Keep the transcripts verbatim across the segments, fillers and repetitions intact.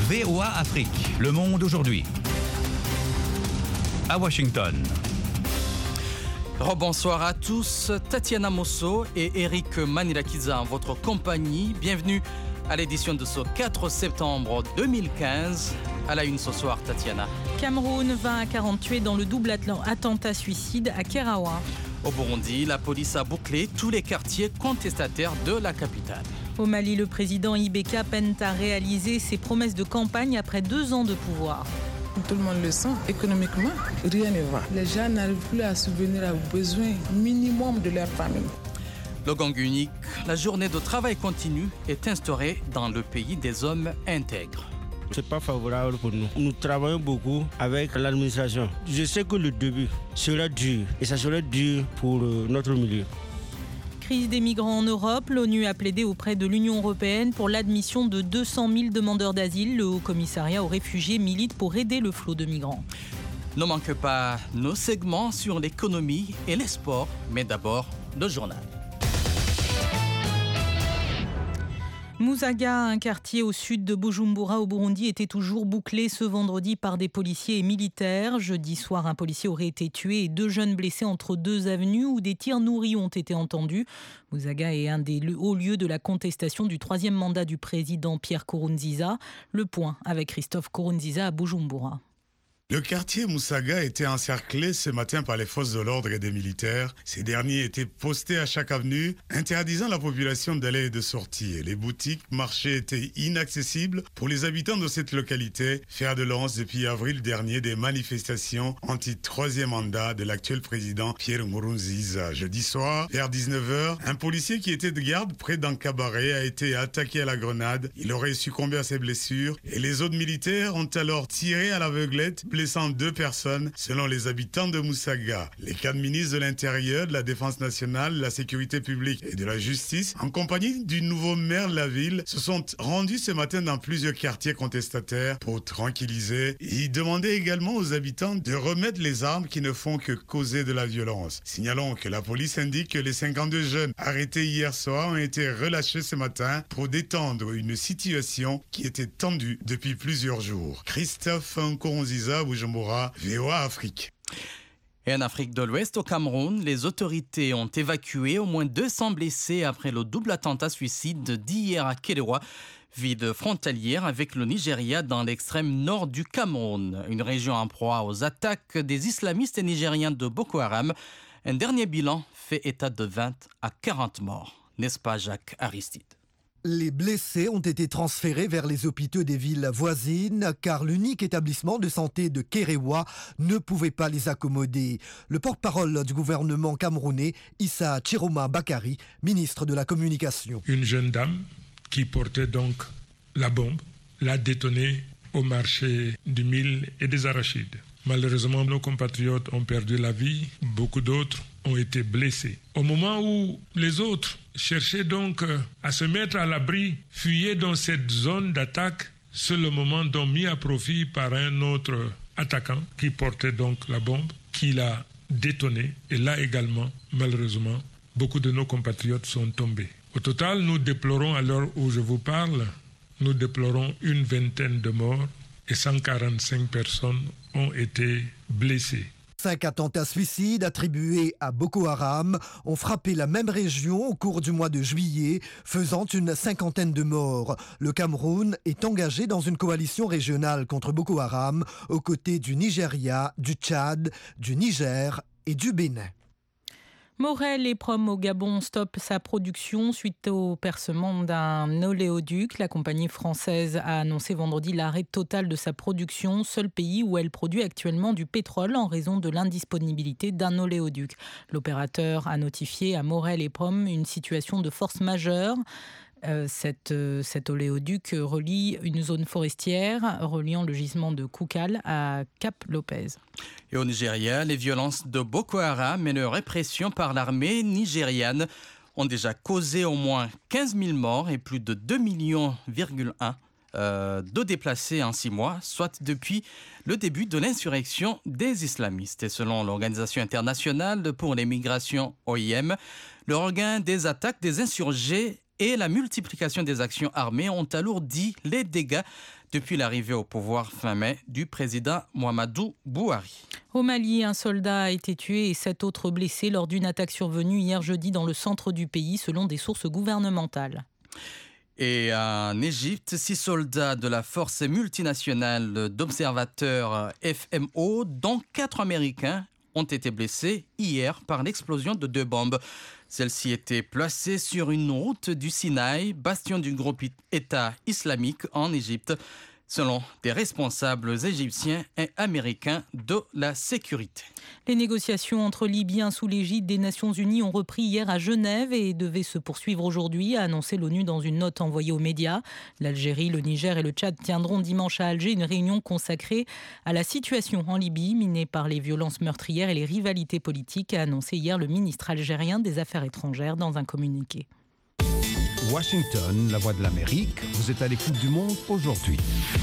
V O A Afrique, le monde aujourd'hui. À Washington. Rebonsoir à tous, Tatiana Mosso et Eric Manilakiza en votre compagnie. Bienvenue à l'édition de ce quatre septembre deux mille quinze. À la une ce soir, Tatiana. Cameroun, vingt à quarante tués dans le double attentat suicide à Kerawa. Au Burundi, la police a bouclé tous les quartiers contestataires de la capitale. Au Mali, le président Ibeka peine à réaliser ses promesses de campagne après deux ans de pouvoir. Tout le monde le sent, économiquement, rien ne va. Les gens n'arrivent plus à subvenir aux besoins minimum de leur famille. Le gang unique, la journée de travail continu est instaurée dans le pays des hommes intègres. C'est pas favorable pour nous. Nous travaillons beaucoup avec l'administration. Je sais que le début sera dur et ça sera dur pour notre milieu. Crise des migrants en Europe, l'ONU a plaidé auprès de l'Union européenne pour l'admission de deux cent mille demandeurs d'asile. Le Haut-Commissariat aux réfugiés milite pour aider le flot de migrants. Ne manque pas nos segments sur l'économie et les sports, mais d'abord le journal. Musaga, un quartier au sud de Bujumbura au Burundi, était toujours bouclé ce vendredi par des policiers et militaires. Jeudi soir, un policier aurait été tué et deux jeunes blessés entre deux avenues où des tirs nourris ont été entendus. Musaga est un des hauts lieux de la contestation du troisième mandat du président Pierre Nkurunziza. Le point avec Christophe Nkurunziza à Bujumbura. Le quartier Musaga était encerclé ce matin par les forces de l'ordre et des militaires. Ces derniers étaient postés à chaque avenue, interdisant la population d'aller et de sortir. Les boutiques, marchés étaient inaccessibles pour les habitants de cette localité, fer de lance depuis avril dernier des manifestations anti-troisième mandat de l'actuel président Pierre Nkurunziza. Jeudi soir, vers dix-neuf heures, un policier qui était de garde près d'un cabaret a été attaqué à la grenade. Il aurait succombé à ses blessures et les autres militaires ont alors tiré à l'aveuglette, blessant deux personnes selon les habitants de Musaga. Les quatre ministres de l'Intérieur, de la Défense nationale, de la Sécurité publique et de la Justice, en compagnie du nouveau maire de la ville, se sont rendus ce matin dans plusieurs quartiers contestataires pour tranquilliser. Ils demandaient également aux habitants de remettre les armes qui ne font que causer de la violence. Signalons que la police indique que les cinquante-deux jeunes arrêtés hier soir ont été relâchés ce matin pour détendre une situation qui était tendue depuis plusieurs jours. Christophe Nkurunziza, Bujumbura, V O A Afrique. Et en Afrique de l'Ouest, au Cameroun, les autorités ont évacué au moins deux cents blessés après le double attentat suicide d'hier à Kelewa, ville frontalière avec le Nigeria dans l'extrême nord du Cameroun, une région en proie aux attaques des islamistes nigériens de Boko Haram. Un dernier bilan fait état de vingt à quarante morts. N'est-ce pas, Jacques Aristide? Les blessés ont été transférés vers les hôpitaux des villes voisines car l'unique établissement de santé de Kerewa ne pouvait pas les accommoder. Le porte-parole du gouvernement camerounais, Issa Chiroma Bakari, ministre de la Communication. Une jeune dame qui portait donc la bombe l'a détonée au marché du mil et des arachides. Malheureusement, nos compatriotes ont perdu la vie, beaucoup d'autres ont été blessés. Au moment où les autres cherchaient donc à se mettre à l'abri, fuyaient dans cette zone d'attaque, c'est le moment donc mis à profit par un autre attaquant qui portait donc la bombe, qui l'a détonné. Et là également, malheureusement, beaucoup de nos compatriotes sont tombés. Au total, nous déplorons, à l'heure où je vous parle, nous déplorons une vingtaine de morts et cent quarante-cinq personnes ont été blessées. Cinq attentats suicides attribués à Boko Haram ont frappé la même région au cours du mois de juillet, faisant une cinquantaine de morts. Le Cameroun est engagé dans une coalition régionale contre Boko Haram aux côtés du Nigeria, du Tchad, du Niger et du Bénin. Morel et Prom au Gabon stoppe sa production suite au percement d'un oléoduc. La compagnie française a annoncé vendredi l'arrêt total de sa production, seul pays où elle produit actuellement du pétrole en raison de l'indisponibilité d'un oléoduc. L'opérateur a notifié à Morel et Prom une situation de force majeure. Euh, cette, euh, cet oléoduc relie une zone forestière reliant le gisement de Koukal à Cap Lopez. Et au Nigeria, les violences de Boko Haram et leur répression par l'armée nigériane ont déjà causé au moins quinze mille morts et plus de deux virgule un millions euh, de déplacés en six mois, soit depuis le début de l'insurrection des islamistes. Et selon l'Organisation internationale pour les migrations O I M, le regain des attaques des insurgés et la multiplication des actions armées ont alourdi les dégâts depuis l'arrivée au pouvoir fin mai du président Mouhamadou Bouhari. Au Mali, un soldat a été tué et sept autres blessés lors d'une attaque survenue hier jeudi dans le centre du pays, selon des sources gouvernementales. Et en Égypte, six soldats de la force multinationale d'observateurs F M O, dont quatre Américains, ont été blessés hier par l'explosion de deux bombes. Celles-ci étaient placées sur une route du Sinaï, bastion du groupe État islamique en Égypte, selon des responsables égyptiens et américains de la sécurité. Les négociations entre Libyens sous l'égide des Nations Unies ont repris hier à Genève et devaient se poursuivre aujourd'hui, a annoncé l'ONU dans une note envoyée aux médias. L'Algérie, le Niger et le Tchad tiendront dimanche à Alger une réunion consacrée à la situation en Libye, minée par les violences meurtrières et les rivalités politiques, a annoncé hier le ministre algérien des Affaires étrangères dans un communiqué. Washington, la voix de l'Amérique, vous êtes à l'écoute du monde aujourd'hui.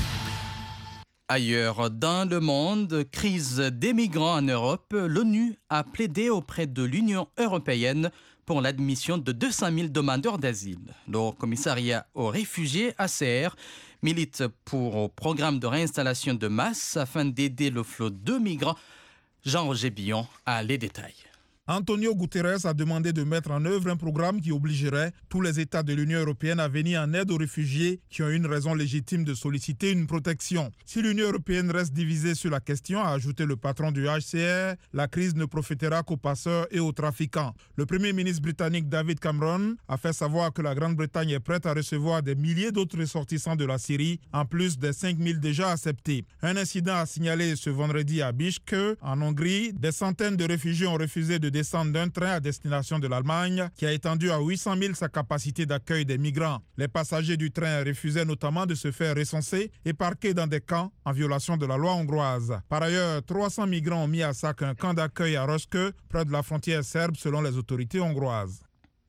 Ailleurs dans le monde, crise des migrants en Europe, l'ONU a plaidé auprès de l'Union européenne pour l'admission de deux cent mille demandeurs d'asile. Le Haut Commissariat aux réfugiés, A C R, milite pour un programme de réinstallation de masse afin d'aider le flot de migrants. Jean-Roger Billon a les détails. Antonio Guterres a demandé de mettre en œuvre un programme qui obligerait tous les États de l'Union européenne à venir en aide aux réfugiés qui ont une raison légitime de solliciter une protection. Si l'Union européenne reste divisée sur la question, a ajouté le patron du H C R, la crise ne profitera qu'aux passeurs et aux trafiquants. Le Premier ministre britannique David Cameron a fait savoir que la Grande-Bretagne est prête à recevoir des milliers d'autres ressortissants de la Syrie, en plus des cinq mille déjà acceptés. Un incident a signalé ce vendredi à Biszke, en Hongrie. Des centaines de réfugiés ont refusé de descendre d'un train à destination de l'Allemagne qui a étendu à huit cent mille sa capacité d'accueil des migrants. Les passagers du train refusaient notamment de se faire recenser et parquer dans des camps en violation de la loi hongroise. Par ailleurs, trois cents migrants ont mis à sac un camp d'accueil à Roske, près de la frontière serbe selon les autorités hongroises.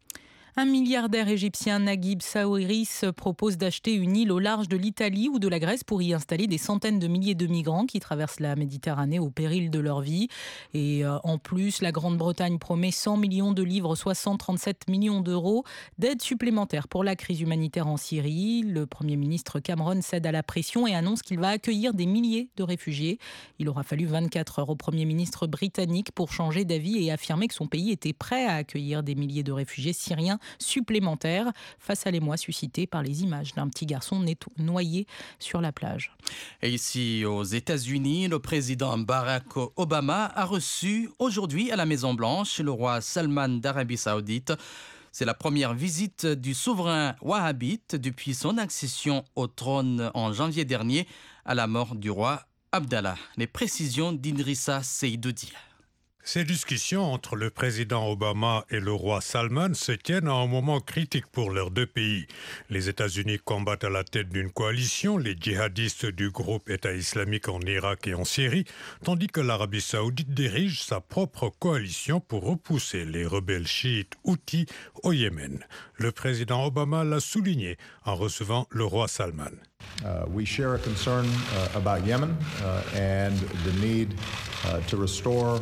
Un milliardaire égyptien, Naguib Sawiris, propose d'acheter une île au large de l'Italie ou de la Grèce pour y installer des centaines de milliers de migrants qui traversent la Méditerranée au péril de leur vie. Et euh, en plus, la Grande-Bretagne promet cent millions de livres, soit cent trente-sept millions d'euros d'aide supplémentaire pour la crise humanitaire en Syrie. Le Premier ministre Cameron cède à la pression et annonce qu'il va accueillir des milliers de réfugiés. Il aura fallu vingt-quatre heures au Premier ministre britannique pour changer d'avis et affirmer que son pays était prêt à accueillir des milliers de réfugiés syriens supplémentaires face à l'émoi suscité par les images d'un petit garçon noyé sur la plage. Et ici aux États-Unis, le président Barack Obama a reçu aujourd'hui à la Maison-Blanche le roi Salman d'Arabie Saoudite. C'est la première visite du souverain wahhabite depuis son accession au trône en janvier dernier à la mort du roi Abdallah. Les précisions d'Idrissa Seidoudi. Ces discussions entre le président Obama et le roi Salman se tiennent à un moment critique pour leurs deux pays. Les États-Unis combattent à la tête d'une coalition les djihadistes du groupe État islamique en Irak et en Syrie, tandis que l'Arabie saoudite dirige sa propre coalition pour repousser les rebelles chiites houthis au Yémen. Le président Obama l'a souligné en recevant le roi Salman. Uh, we share a concern uh, about Yemen uh, and the need uh, to restore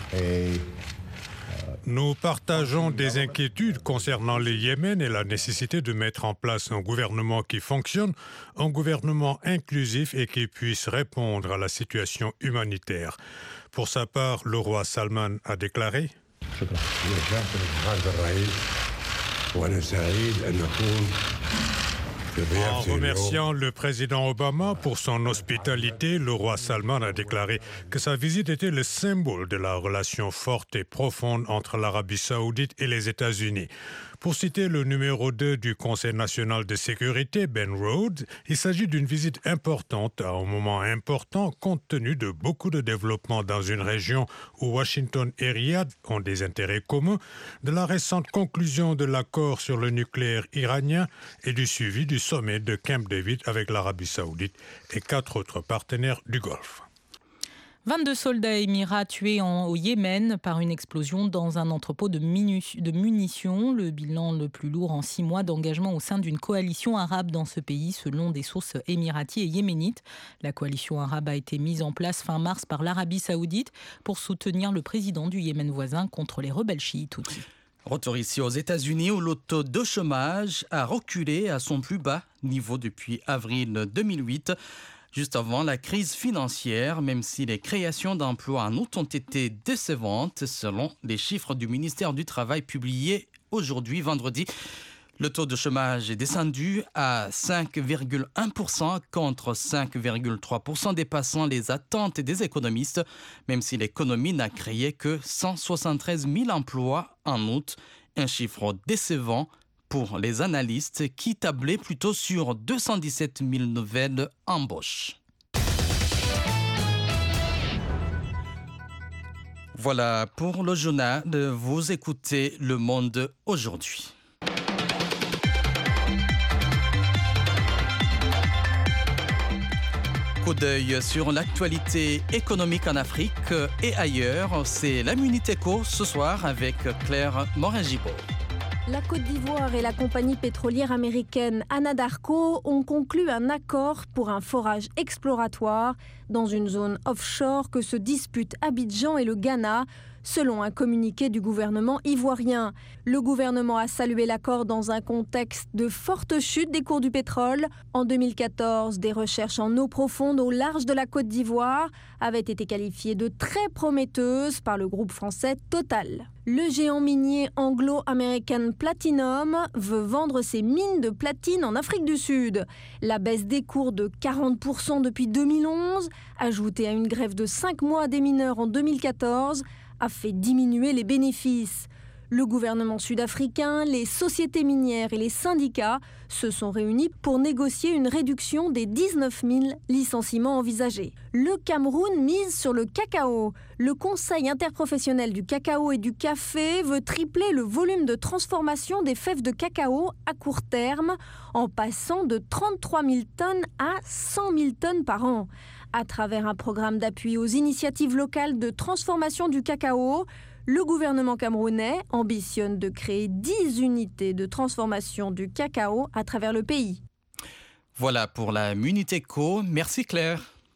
a Nous partageons des inquiétudes concernant le Yémen et la nécessité de mettre en place un gouvernement qui fonctionne, un gouvernement inclusif et qui puisse répondre à la situation humanitaire. Pour sa part, le roi Salman a déclaré En remerciant le président Obama pour son hospitalité, le roi Salman a déclaré que sa visite était le symbole de la relation forte et profonde entre l'Arabie saoudite et les États-Unis. Pour citer le numéro deux du Conseil national de sécurité, Ben Rhodes, il s'agit d'une visite importante à un moment important compte tenu de beaucoup de développements dans une région où Washington et Riyad ont des intérêts communs, de la récente conclusion de l'accord sur le nucléaire iranien et du suivi du sommet de Camp David avec l'Arabie saoudite et quatre autres partenaires du Golfe. vingt-deux soldats émirats tués en, au Yémen par une explosion dans un entrepôt de, minu- de munitions. Le bilan le plus lourd en six mois d'engagement au sein d'une coalition arabe dans ce pays, selon des sources émiraties et yéménites. La coalition arabe a été mise en place fin mars par l'Arabie saoudite pour soutenir le président du Yémen voisin contre les rebelles chiites houthis. Retour ici aux États-Unis où le taux de chômage a reculé à son plus bas niveau depuis avril deux mille huit, juste avant la crise financière, même si les créations d'emplois en août ont été décevantes selon les chiffres du ministère du Travail publiés aujourd'hui, vendredi. Le taux de chômage est descendu à cinq virgule un pour cent contre cinq virgule trois pour cent, dépassant les attentes des économistes, même si l'économie n'a créé que cent soixante-treize mille emplois en août, un chiffre décevant pour les analystes qui tablaient plutôt sur deux cent dix-sept mille nouvelles embauches. Voilà pour le journal, vous écoutez Le Monde aujourd'hui. Coup d'œil sur l'actualité économique en Afrique et ailleurs, c'est la Minute Éco ce soir avec Claire Morin-Gibault. La Côte d'Ivoire et la compagnie pétrolière américaine Anadarko ont conclu un accord pour un forage exploratoire dans une zone offshore que se disputent Abidjan et le Ghana, selon un communiqué du gouvernement ivoirien. Le gouvernement a salué l'accord dans un contexte de forte chute des cours du pétrole. En deux mille quatorze, des recherches en eau profonde au large de la Côte d'Ivoire avaient été qualifiées de très prometteuses par le groupe français Total. Le géant minier Anglo-American Platinum veut vendre ses mines de platine en Afrique du Sud. La baisse des cours de quarante pour cent depuis deux mille onze, ajoutée à une grève de cinq mois des mineurs en deux mille quatorze, a fait diminuer les bénéfices. Le gouvernement sud-africain, les sociétés minières et les syndicats se sont réunis pour négocier une réduction des dix-neuf mille licenciements envisagés. Le Cameroun mise sur le cacao. Le Conseil interprofessionnel du cacao et du café veut tripler le volume de transformation des fèves de cacao à court terme, en passant de trente-trois mille tonnes à cent mille tonnes par an. À travers un programme d'appui aux initiatives locales de transformation du cacao, le gouvernement camerounais ambitionne de créer dix unités de transformation du cacao à travers le pays. Voilà pour la Minute Éco. Merci Claire.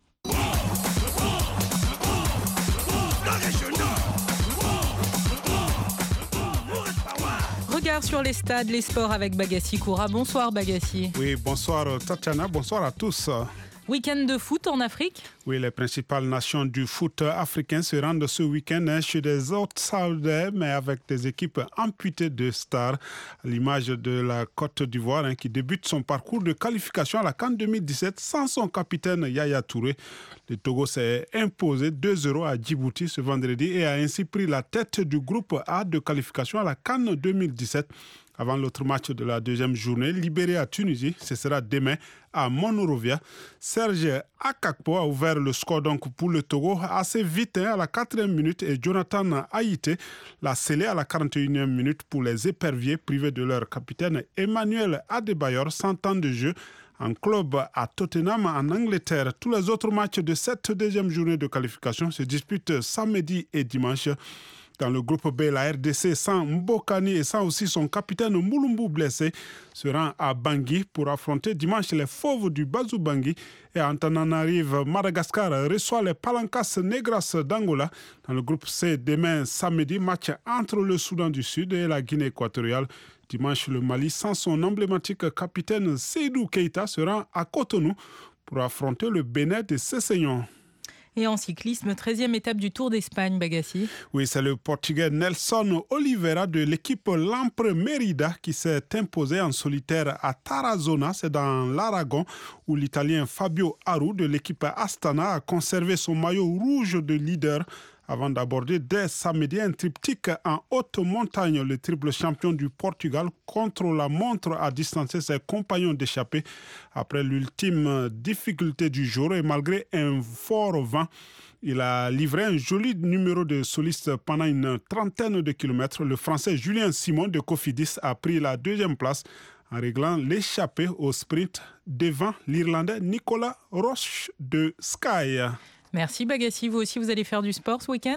Regard sur les stades, les sports avec Bagassi Koura. Bonsoir Bagassi. Oui, bonsoir Tatiana, bonsoir à tous. Week-end de foot en Afrique ? Oui, les principales nations du foot africain se rendent ce week-end chez des outsiders, mais avec des équipes amputées de stars. À l'image de la Côte d'Ivoire, hein, qui débute son parcours de qualification à la CAN deux mille dix-sept sans son capitaine Yaya Touré. Le Togo s'est imposé deux zéro à Djibouti ce vendredi et a ainsi pris la tête du groupe A de qualification à la CAN deux mille dix-sept. Avant l'autre match de la deuxième journée, Libéré à Tunisie, ce sera demain à Monrovia. Serge Akakpo a ouvert le score donc pour le Togo assez vite hein, à la quatrième minute et Jonathan Haïté l'a scellé à la quarante et unième minute pour les éperviers privés de leur capitaine Emmanuel Adebayor sans temps de jeu en club à Tottenham en Angleterre. Tous les autres matchs de cette deuxième journée de qualification se disputent samedi et dimanche. Dans le groupe B, la R D C, sans Mbokani et sans aussi son capitaine Moulumbu blessé, se rend à Bangui pour affronter dimanche les fauves du Bazou Bangui. Et Antananarive, Madagascar reçoit les Palancas Negras d'Angola. Dans le groupe C, demain samedi, match entre le Soudan du Sud et la Guinée équatoriale. Dimanche, le Mali, sans son emblématique capitaine Seydou Keita, se rend à Cotonou pour affronter le Bénin de Sessegnon. Et en cyclisme, treizième étape du Tour d'Espagne, Bagassi. Oui, c'est le Portugais Nelson Oliveira de l'équipe Lampre Merida qui s'est imposé en solitaire à Tarazona, c'est dans l'Aragon, où l'Italien Fabio Aru de l'équipe Astana a conservé son maillot rouge de leader avant d'aborder dès samedi un triptyque en haute montagne. Le triple champion du Portugal contre la montre a distancé ses compagnons d'échappée après l'ultime difficulté du jour et malgré un fort vent. Il a livré un joli numéro de soliste pendant une trentaine de kilomètres. Le Français Julien Simon de Cofidis a pris la deuxième place en réglant l'échappée au sprint devant l'Irlandais Nicolas Roche de Sky. Merci Bagassi. Vous aussi, vous allez faire du sport ce week-end ?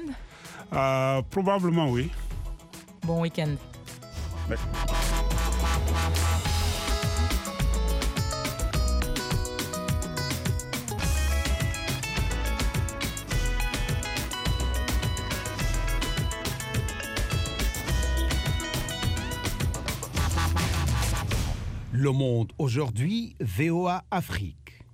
euh, Probablement, oui. Bon week-end. Merci. Le Monde aujourd'hui, V O A Afrique.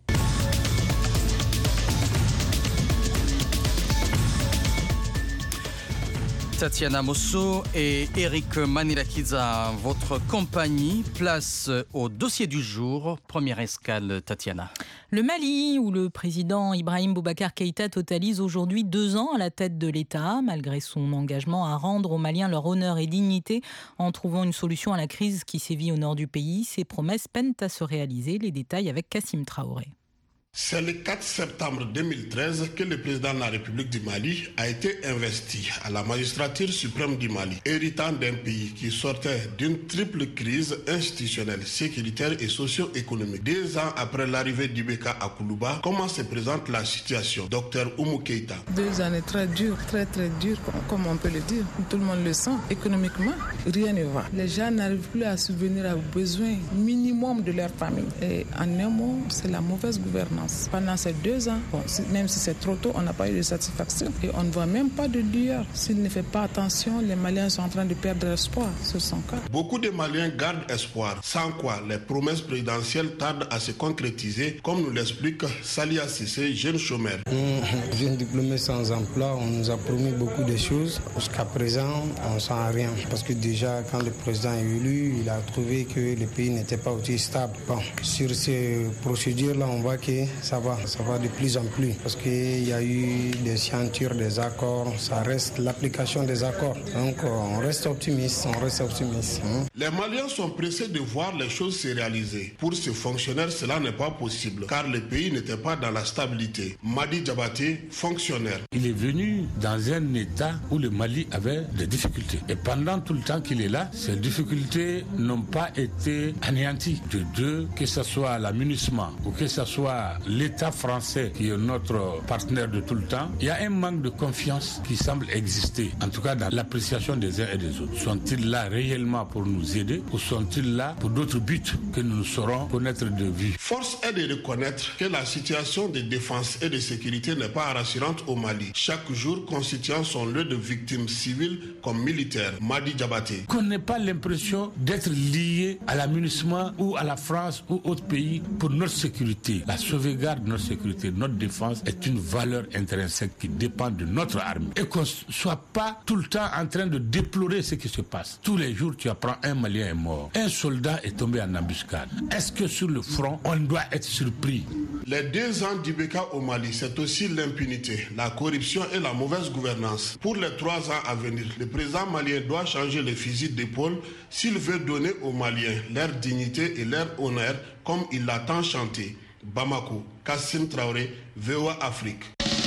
Tatiana Mosso et Eric Manilakiza, votre compagnie, place au dossier du jour. Première escale, Tatiana. Le Mali, où le président Ibrahim Boubacar Keïta totalise aujourd'hui deux ans à la tête de l'État, malgré son engagement à rendre aux Maliens leur honneur et dignité en trouvant une solution à la crise qui sévit au nord du pays. Ses promesses peinent à se réaliser. Les détails avec Kassim Traoré. C'est le quatre septembre deux mille treize que le président de la République du Mali a été investi à la magistrature suprême du Mali, héritant d'un pays qui sortait d'une triple crise institutionnelle, sécuritaire et socio-économique. Deux ans après l'arrivée d'Ibeka à Koulouba, comment se présente la situation? Docteur Oumou Keïta. Deux années très dures, très très dures, comme on peut le dire. Tout le monde le sent. Économiquement, rien ne va. Les gens n'arrivent plus à subvenir aux besoins minimum de leur famille. Et en un mot, c'est la mauvaise gouvernance. Pendant ces deux ans, bon, même si c'est trop tôt, on n'a pas eu de satisfaction et on ne voit même pas de lueur. S'il ne fait pas attention, les Maliens sont en train de perdre espoir sur son cas. Beaucoup de Maliens gardent espoir, sans quoi les promesses présidentielles tardent à se concrétiser, comme nous l'explique Salia Sissé, jeune chômeur. Mmh, jeune diplômé sans emploi, on nous a promis beaucoup de choses. Jusqu'à présent, on ne sent rien. Parce que déjà, quand le président est élu, il a trouvé que le pays n'était pas aussi stable. Bon, sur ces procédures-là, on voit que ça va, ça va de plus en plus parce qu'il y a eu des signatures, des accords, ça reste l'application des accords. Donc on reste optimiste, on reste optimiste. Hein. Les Maliens sont pressés de voir les choses se réaliser. Pour ces fonctionnaires, cela n'est pas possible car le pays n'était pas dans la stabilité. Madi Diabaté, fonctionnaire. Il est venu dans un état où le Mali avait des difficultés. Et pendant tout le temps qu'il est là, ces difficultés n'ont pas été anéanties. De deux, que ce soit la MINUSMA ou que ce soit l'État français qui est notre partenaire de tout le temps, il y a un manque de confiance qui semble exister, en tout cas dans l'appréciation des uns et des autres. Sont-ils là réellement pour nous aider ou sont-ils là pour d'autres buts que nous saurons connaître de vue? Force est de reconnaître que la situation de défense et de sécurité n'est pas rassurante au Mali. Chaque jour constituant son lot de victimes civiles comme militaires. Madi Diabaté. Qu'on n'ait pas l'impression d'être lié à la MINUSMA ou à la France ou autre pays pour notre sécurité. La sauvegarde de notre sécurité, notre défense est une valeur intrinsèque qui dépend de notre armée. Et qu'on ne soit pas tout le temps en train de déplorer ce qui se passe. Tous les jours, tu apprends un Malien est mort. Un soldat est tombé en embuscade. Est-ce que sur le front, on doit être surpris? Les deux ans d'Ibeka au Mali, c'est aussi l'impunité, la corruption et la mauvaise gouvernance. Pour les trois ans à venir, le président malien doit changer les fusils d'épaule s'il veut donner aux Maliens leur dignité et leur honneur comme il l'a tant chanté. Bamako, Kassim Traoré, V O A Afrique.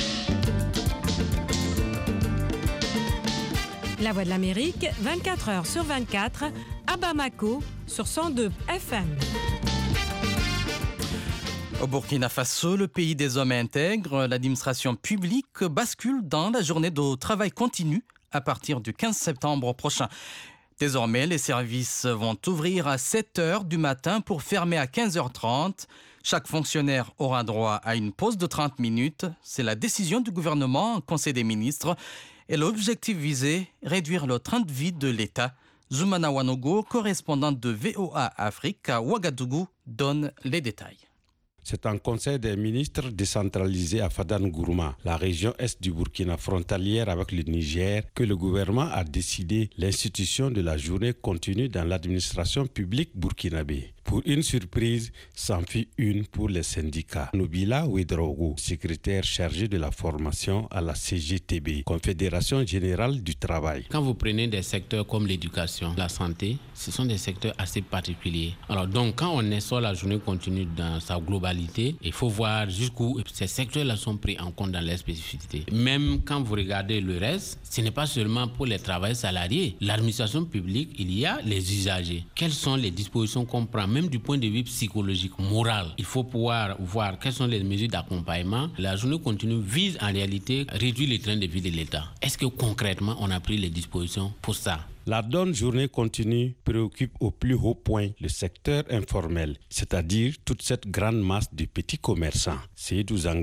La Voix de l'Amérique, vingt-quatre heures sur vingt-quatre, à Bamako, sur cent deux F M. Au Burkina Faso, le pays des hommes intègres, l'administration publique bascule dans la journée de travail continu à partir du quinze septembre prochain. Désormais, les services vont ouvrir à sept heures du matin pour fermer à quinze heures trente. Chaque fonctionnaire aura droit à une pause de trente minutes. C'est la décision du gouvernement en Conseil des ministres. Et l'objectif visé, réduire le train de vie de l'État. Zoumana Wanogo, correspondante de V O A Afrique à Ouagadougou, donne les détails. C'est un conseil des ministres décentralisé à Fadane-Gourma, la région est du Burkina frontalière avec le Niger, que le gouvernement a décidé l'institution de la journée continue dans l'administration publique burkinabé. Pour une surprise, s'en fit une pour les syndicats. Nobila Ouedraogo, secrétaire chargé de la formation à la C G T B, Confédération Générale du Travail. Quand vous prenez des secteurs comme l'éducation, la santé, ce sont des secteurs assez particuliers. Alors donc, quand on instaure la journée continue dans sa globalité, il faut voir jusqu'où ces secteurs-là sont pris en compte dans les spécificités. Même quand vous regardez le reste, ce n'est pas seulement pour les travailleurs salariés. L'administration publique, il y a les usagers. Quelles sont les dispositions qu'on prend, même du point de vue psychologique, moral? Il faut pouvoir voir quelles sont les mesures d'accompagnement. La journée continue vise en réalité à réduire le train de vie de l'État. Est-ce que concrètement, on a pris les dispositions pour ça? La donne journée continue préoccupe au plus haut point le secteur informel, c'est-à-dire toute cette grande masse de petits commerçants. Seydou Zangré,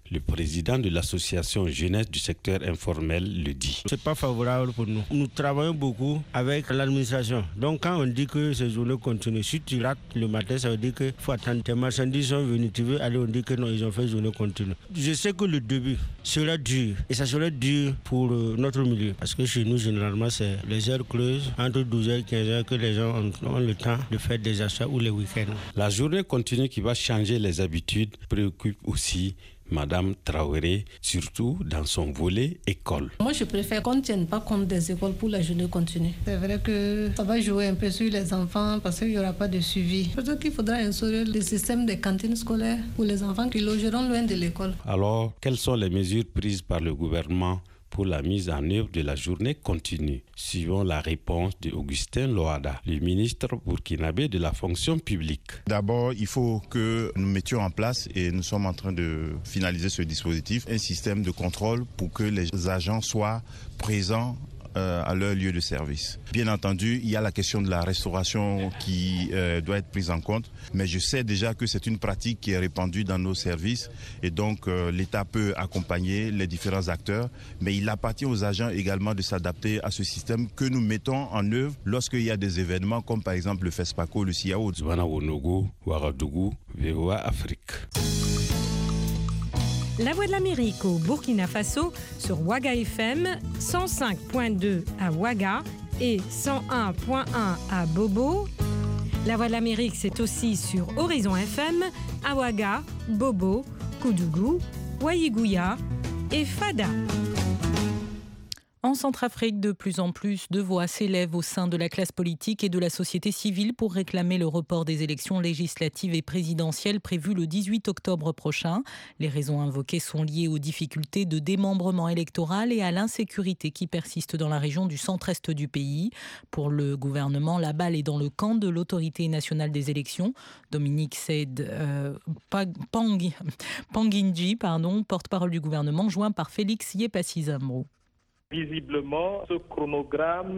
Le président de l'association jeunesse du secteur informel le dit. C'est pas favorable pour nous. Nous travaillons beaucoup avec l'administration. Donc quand on dit que ces journées continuent, si tu rates le matin, ça veut dire qu'il faut attendre. Tes marchandises sont venues, tu veux aller, on dit que non, ils ont fait journée continue. Je sais que le début sera dur et ça sera dur pour notre milieu. Parce que chez nous, généralement, c'est les heures creuses, entre douze heures et quinze heures, que les gens ont, ont le temps de faire des achats ou les week-ends. La journée continue qui va changer les habitudes préoccupe aussi Madame Traoré, surtout dans son volet école. Moi, je préfère qu'on ne tienne pas compte des écoles pour la journée continue. C'est vrai que ça va jouer un peu sur les enfants parce qu'il n'y aura pas de suivi. Peut-être qu'il faudra instaurer le système des cantines scolaires pour les enfants qui logeront loin de l'école. Alors, quelles sont les mesures prises par le gouvernement pour la mise en œuvre de la journée continue? Suivons la réponse de Augustin Loada, le ministre burkinabé de la fonction publique. D'abord, il faut que nous mettions en place, et nous sommes en train de finaliser ce dispositif, un système de contrôle pour que les agents soient présents à leur lieu de service. Bien entendu, il y a la question de la restauration qui euh, doit être prise en compte, mais je sais déjà que c'est une pratique qui est répandue dans nos services et donc euh, l'État peut accompagner les différents acteurs, mais il appartient aux agents également de s'adapter à ce système que nous mettons en œuvre lorsqu'il y a des événements comme par exemple le FESPACO, le C I A O. Zwana Wonogo, Ouagadougou, V O A Afrique. La Voix de l'Amérique au Burkina Faso sur Ouaga F M, cent cinq point deux à Ouaga et cent un point un à Bobo. La Voix de l'Amérique, c'est aussi sur Horizon F M à Ouaga, Bobo, Koudougou, Ouaïgouya et Fada. En Centrafrique, de plus en plus de voix s'élèvent au sein de la classe politique et de la société civile pour réclamer le report des élections législatives et présidentielles prévues le dix-huit octobre prochain. Les raisons invoquées sont liées aux difficultés de démembrement électoral et à l'insécurité qui persiste dans la région du centre-est du pays. Pour le gouvernement, la balle est dans le camp de l'autorité nationale des élections. Dominique Said euh, Pang, Panginji, pardon, porte-parole du gouvernement, joint par Félix Yepassi-Zambrou. Visiblement, ce chronogramme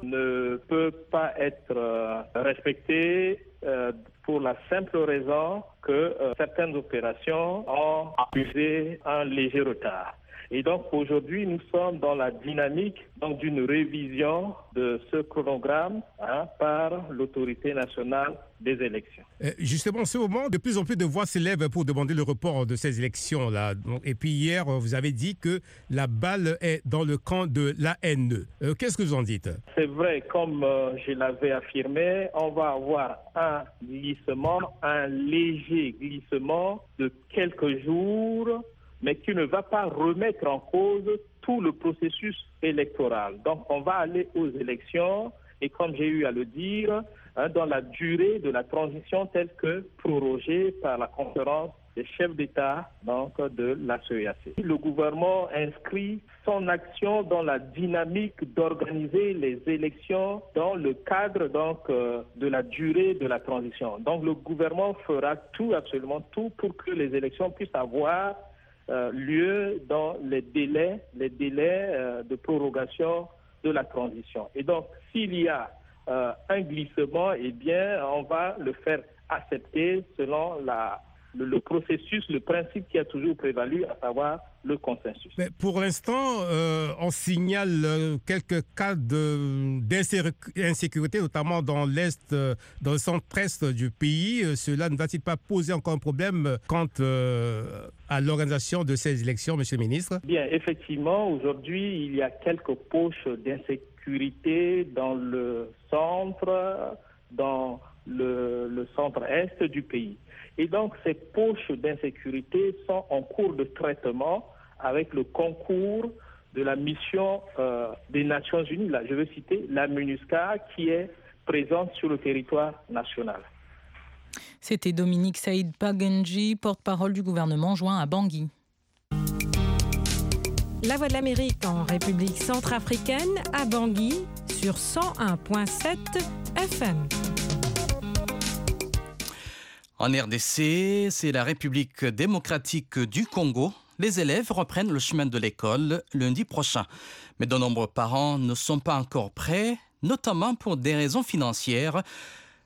ne peut pas être respecté pour la simple raison que certaines opérations ont accusé un léger retard. Et donc aujourd'hui, nous sommes dans la dynamique donc, d'une révision de ce chronogramme hein, par l'autorité nationale des élections. Justement, en ce moment, de plus en plus de voix s'élèvent pour demander le report de ces élections-là. Et puis hier, vous avez dit que la balle est dans le camp de l'A N E. Qu'est-ce que vous en dites? C'est vrai, comme euh, je l'avais affirmé, on va avoir un glissement, un léger glissement de quelques jours, mais qui ne va pas remettre en cause tout le processus électoral. Donc on va aller aux élections et comme j'ai eu à le dire, hein, dans la durée de la transition telle que prorogée par la conférence des chefs d'État donc, de la C E A C. Le gouvernement inscrit son action dans la dynamique d'organiser les élections dans le cadre donc, euh, de la durée de la transition. Donc le gouvernement fera tout, absolument tout, pour que les élections puissent avoir Euh, lieu dans les délais, les délais euh, de prorogation de la transition. Et donc, s'il y a euh, un glissement, eh bien, on va le faire accepter selon la, le, le processus, le principe qui a toujours prévalu, à savoir le consensus. Mais pour l'instant, euh, on signale euh, quelques cas de, d'insécurité, notamment dans l'Est, euh, dans le centre-est du pays. Euh, cela ne va-t-il pas poser encore un problème quant euh, à l'organisation de ces élections, Monsieur le ministre? Bien, effectivement, aujourd'hui, il y a quelques poches d'insécurité dans le centre, dans le, le centre-est du pays. Et donc, ces poches d'insécurité sont en cours de traitement avec le concours de la mission euh, des Nations Unies, là, je veux citer la MINUSCA, qui est présente sur le territoire national. C'était Dominique Said Pagenji, porte-parole du gouvernement, joint à Bangui. La Voix de l'Amérique en République centrafricaine, à Bangui, sur cent un virgule sept F M. En R D C, c'est la République démocratique du Congo. Les élèves reprennent le chemin de l'école lundi prochain. Mais de nombreux parents ne sont pas encore prêts, notamment pour des raisons financières.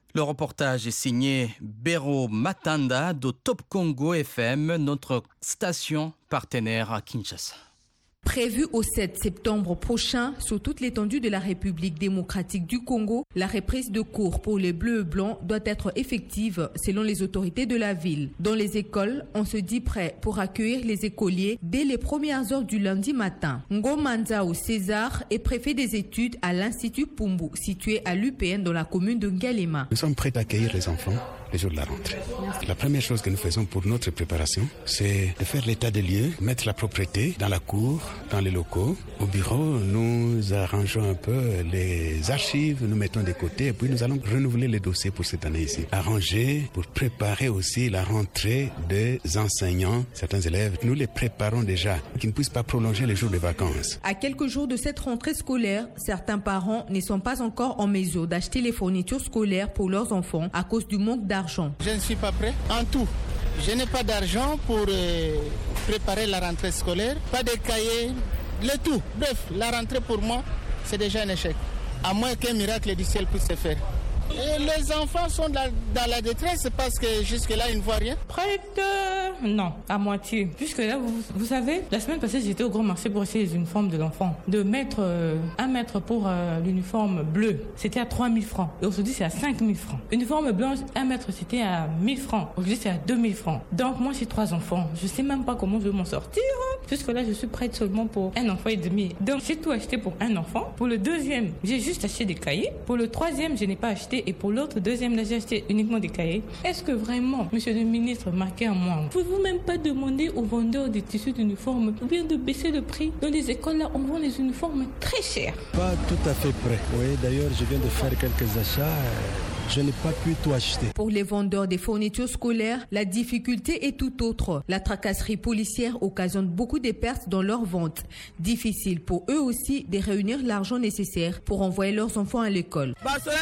Le reportage est signé Bero Matanda de Top Congo F M, notre station partenaire à Kinshasa. Prévu au sept septembre prochain, sur toute l'étendue de la République démocratique du Congo, la reprise de cours pour les Bleus et Blancs doit être effective selon les autorités de la ville. Dans les écoles, on se dit prêt pour accueillir les écoliers dès les premières heures du lundi matin. Ngomanzao César est préfet des études à l'Institut Pumbu, situé à l'U P N dans la commune de Ngalema. Nous sommes prêts à accueillir les enfants les jours de la rentrée. La première chose que nous faisons pour notre préparation, c'est de faire l'état des lieux, mettre la propreté dans la cour, dans les locaux. Au bureau, nous arrangeons un peu les archives, nous mettons de côté et puis nous allons renouveler les dossiers pour cette année ici. Arranger pour préparer aussi la rentrée des enseignants. Certains élèves, nous les préparons déjà, qu'ils ne puissent pas prolonger les jours de vacances. À quelques jours de cette rentrée scolaire, certains parents ne sont pas encore en mesure d'acheter les fournitures scolaires pour leurs enfants à cause du manque d'argent. Je ne suis pas prêt en tout. Je n'ai pas d'argent pour euh, préparer la rentrée scolaire, pas de cahiers, le tout. Bref, la rentrée pour moi, c'est déjà un échec. À moins qu'un miracle du ciel puisse se faire. Et les enfants sont dans, dans la détresse parce que jusque-là, ils ne voient rien. Prête euh, Non, à moitié. Jusque-là, vous, vous savez, la semaine passée, j'étais au grand marché pour essayer les uniformes de l'enfant. De mettre euh, un mètre pour euh, l'uniforme bleu, c'était à trois mille francs. Et aujourd'hui, c'est à cinq mille francs. Uniforme blanc, un mètre, c'était à mille francs. Aujourd'hui, c'est à deux mille francs. Donc, moi, j'ai trois enfants. Je ne sais même pas comment je vais m'en sortir. Jusque-là, je suis prête seulement pour un enfant et demi. Donc, j'ai tout acheté pour un enfant. Pour le deuxième, j'ai juste acheté des cahiers. Pour le troisième, je n'ai pas acheté. Et pour l'autre, deuxième, là, j'ai acheté uniquement des cahiers. Est-ce que vraiment, monsieur le ministre, marquez à moi, ne pouvez-vous même pas demander aux vendeurs des tissus d'uniformes ou bien de baisser le prix? Dans les écoles, là, on vend les uniformes très chers. Pas tout à fait prêt. Oui, d'ailleurs, je viens de faire quelques achats. Je n'ai pas pu tout acheter. Pour les vendeurs des fournitures scolaires, la difficulté est tout autre. La tracasserie policière occasionne beaucoup de pertes dans leurs ventes. Difficile pour eux aussi de réunir l'argent nécessaire pour envoyer leurs enfants à l'école.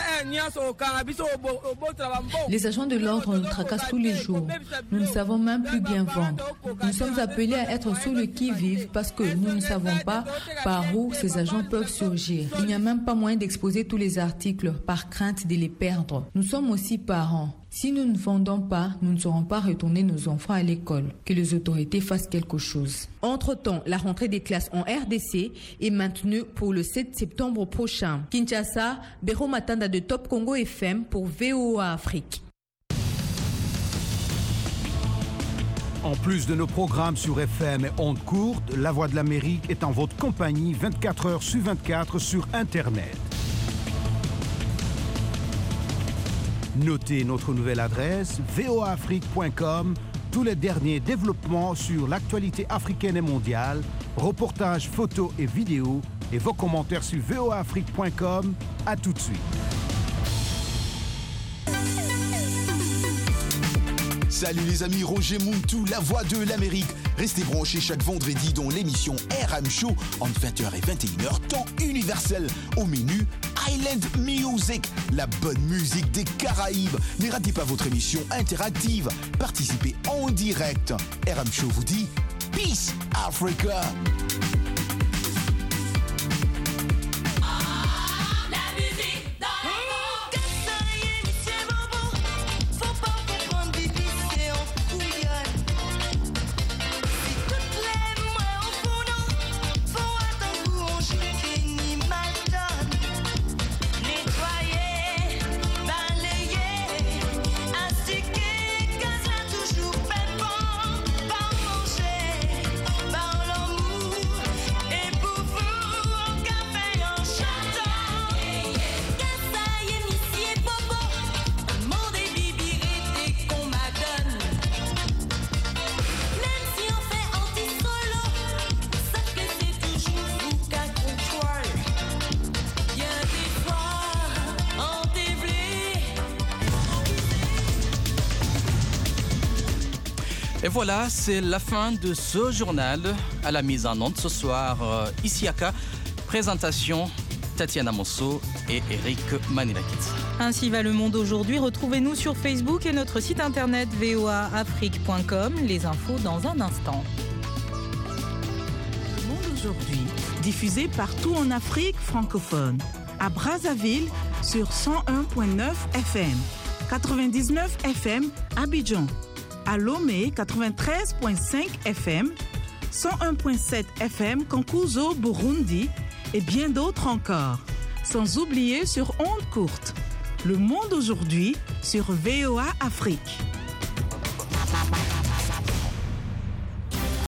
Les agents de l'ordre nous tracassent tous les jours. Nous ne savons même plus bien vendre. Nous sommes appelés à être sur le qui-vive parce que nous ne savons pas par où ces agents peuvent surgir. Il n'y a même pas moyen d'exposer tous les articles par crainte de les perdre. Nous sommes aussi parents. Si nous ne vendons pas, nous ne saurons pas retourner nos enfants à l'école. Que les autorités fassent quelque chose. Entre-temps, la rentrée des classes en R D C est maintenue pour le sept septembre prochain. Kinshasa, Bero Matanda de Top Congo F M pour V O A Afrique. En plus de nos programmes sur F M et ondes courtes, La Voix de l'Amérique est en votre compagnie vingt-quatre heures sur vingt-quatre sur Internet. Notez notre nouvelle adresse v o a afrique point com, tous les derniers développements sur l'actualité africaine et mondiale, reportages, photos et vidéos, et vos commentaires sur v o a afrique point com. À tout de suite. Salut les amis, Roger Muntu, La Voix de l'Amérique. Restez branchés chaque vendredi dans l'émission R M Show entre vingt heures et vingt et une heures, temps universel. Au menu, Island Music, la bonne musique des Caraïbes. Ne ratez pas votre émission interactive. Participez en direct. R M Show vous dit Peace Africa. Et voilà, c'est la fin de ce journal. À la mise en onde ce soir, euh, Isiaka. Présentation, Tatiana Mosso et Eric Manilakit. Ainsi va le monde aujourd'hui. Retrouvez-nous sur Facebook et notre site internet v o a afrique point com. Les infos dans un instant. Le monde aujourd'hui, diffusé partout en Afrique francophone. À Brazzaville, sur cent un virgule neuf F M, quatre-vingt-dix-neuf F M Abidjan, à Lomé quatre-vingt-treize virgule cinq F M, cent un virgule sept F M Cankuzo, Burundi et bien d'autres encore. Sans oublier sur ondes courtes. Le monde aujourd'hui sur V O A Afrique.